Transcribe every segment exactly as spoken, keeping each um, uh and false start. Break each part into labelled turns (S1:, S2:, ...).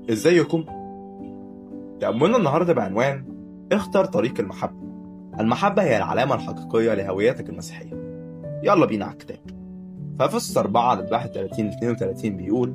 S1: ازيكم؟ تأملنا النهاردة بعنوان اختر طريق المحبة. المحبة هي العلامة الحقيقية لهويتك المسيحية. يلا بينا على الكتاب. فأفسس أربعة عدد واحد وثلاثين اثنين وثلاثين بيقول: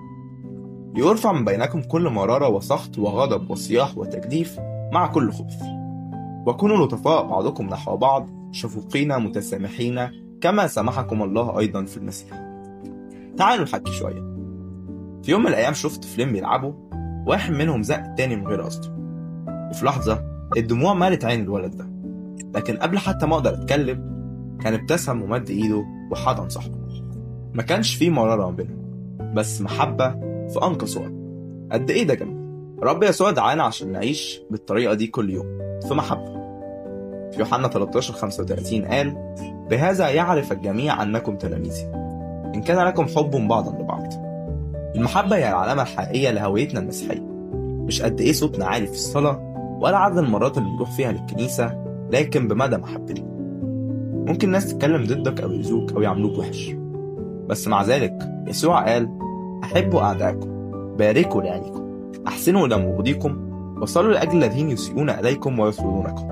S1: يرفع من بينكم كل مرارة وسخط وغضب وصياح وتجديف مع كل خبث، وكونوا لطفاء بعضكم نحو بعض، شفوقين متسامحين كما سامحكم الله أيضا في المسيح. تعالوا نحكي شوية. في يوم من الأيام شفت طفلين بيلعبوا، واحد منهم زق التاني من غير قصده، وفي لحظة الدموع مالت عين الولد ده، لكن قبل حتى ما أقدر أتكلم كان ابتسم ومد إيده وحضن صاحبه. ما كانش فيه مرارة ما بينهم، بس محبة في أنقى صور. قد إيه ده جميل! رب يسوع دعانا عشان نعيش بالطريقة دي كل يوم في محبة. في يوحنا ثلاثة عشر خمسة وثلاثين قال: بهذا يعرف الجميع أنكم تلاميذي، إن كان لكم حب بعضا لبعض. المحبة هي العلامة الحقيقية لهويتنا المسيحية، مش قد إيه صوتنا عالي في الصلاة ولا عدد المرات اللي بنروح فيها للكنيسة، لكن بمدى محبتنا. ممكن ناس تتكلم ضدك أو يؤذوك أو يعملوك وحش، بس مع ذلك يسوع قال: أحبوا أعدائكم، باركوا لعينيكم، أحسنوا إلى مبغضيكم، وصلوا لأجل الذين يسيئون إليكم ويطردونكم.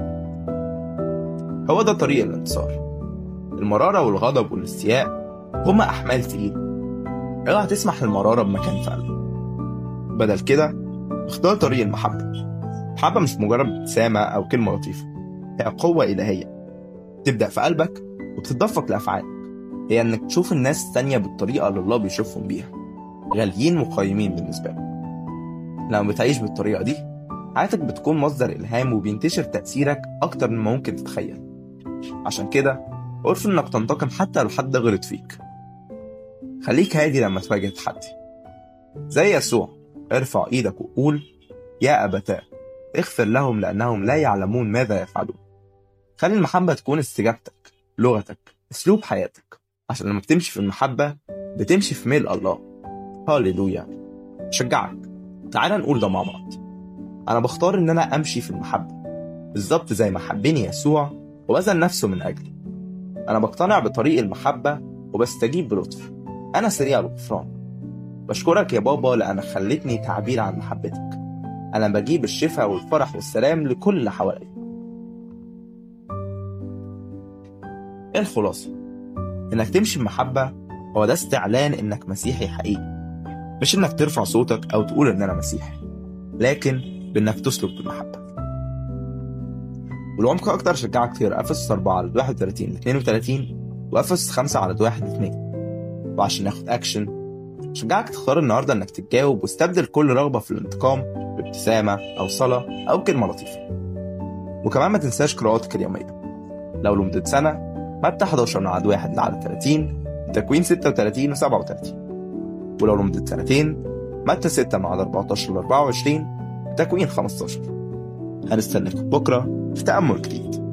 S1: هو ده طريق الانتصار. المرارة والغضب والاستياء هما أحمال تقيلة. اوعى تسمح للمرارة بمكان في قلبك. بدل كده اختار طريق المحبة. المحبة مش مجرد ابتسامة أو كلمة لطيفة، هي قوة إلهية تبدأ في قلبك وبتتدفق لأفعالك. هي إنك تشوف الناس التانية بالطريقة اللي الله بيشوفهم بيها، غاليين وقيمين بالنسبة له. لما بتعيش بالطريقة دي حياتك بتكون مصدر إلهام وبينتشر تأثيرك أكتر مما ممكن تتخيل. عشان كده ارفض إنك تنتقم حتى لو حد غلط فيك. خليك هادي لما تواجه تحدي. زي يسوع ارفع ايدك وقول: يا أبتاه اغفر لهم لأنهم لا يعلمون ماذا يفعلون. خلي المحبة تكون استجابتك، لغتك، اسلوب حياتك، عشان لما بتمشي في المحبة بتمشي في ميل الله. هاليلويا. شجعك، تعالى نقول ده مع بعض. أنا بختار إن أنا أمشي في المحبة بالظبط زي ما حبني يسوع وبذل نفسه من أجلي. أنا بقتنع بطريق المحبة وبستجيب بلطف. أنا سريع الغفران. بشكرك يا بابا لأنك خلتني تعبير عن محبتك. أنا بجيب الشفاء والفرح والسلام لكل اللي حواليا. إيه الخلاصة؟ إنك تمشي بمحبة هو ده استعلان إنك مسيحي حقيقي، مش إنك ترفع صوتك أو تقول إن أنا مسيحي، لكن بإنك تسلك بالمحبة. والعمق أكتر شجعك تقرأ أفسس أربعة عدد واحد وثلاثين اثنين وثلاثين وأفسس خمسة عدد واحد واثنين. وعشان ناخد أكشن شجعك تختار النهاردة إنك تتجاوب واستبدل كل رغبة في الانتقام بابتسامة أو صلاة أو كلمة لطيفة. وكمان ما تنساش قراءاتك اليومية. لو لمدة سنة متى إحدى عشر من عدد واحد لعدد ثلاثين، تكوين ستة وثلاثين وسبعة وثلاثين. ولو لمدة سنتين متى ستة من عدد أربعة عشر لأربعة وعشرين، تكوين خمسة عشر. هنستناك بكرة في تأمل جديد.